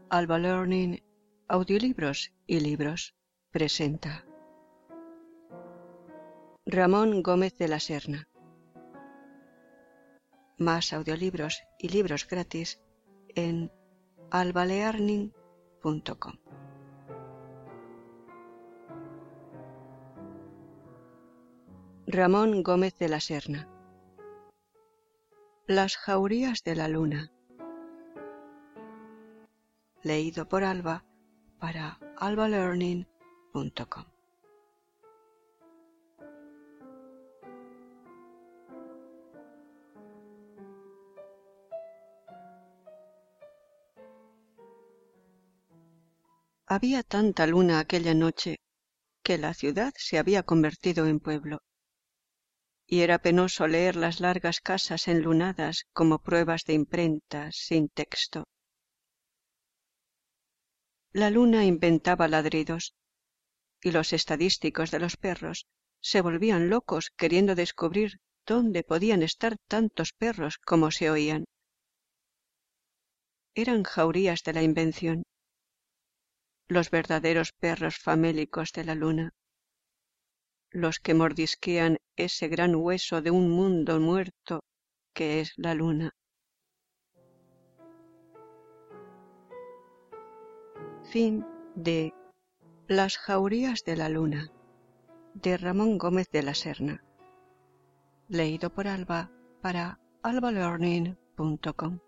Alba Learning, Audiolibros y Libros presenta Ramón Gómez de la Serna. Más audiolibros y libros gratis en albalearning.com. Ramón Gómez de la Serna. Las jaurías de la luna. Leído por Alba para albalearning.com. Había tanta luna aquella noche que la ciudad se había convertido en pueblo, y era penoso leer las largas casas enlunadas como pruebas de imprenta sin texto. La luna inventaba ladridos, y los estadísticos de los perros se volvían locos queriendo descubrir dónde podían estar tantos perros como se oían. Eran jaurías de la invención, los verdaderos perros famélicos de la luna, los que mordisquean ese gran hueso de un mundo muerto que es la luna. Fin de Las jaurías de la luna, de Ramón Gómez de la Serna. Leído por Alba para albalearning.com.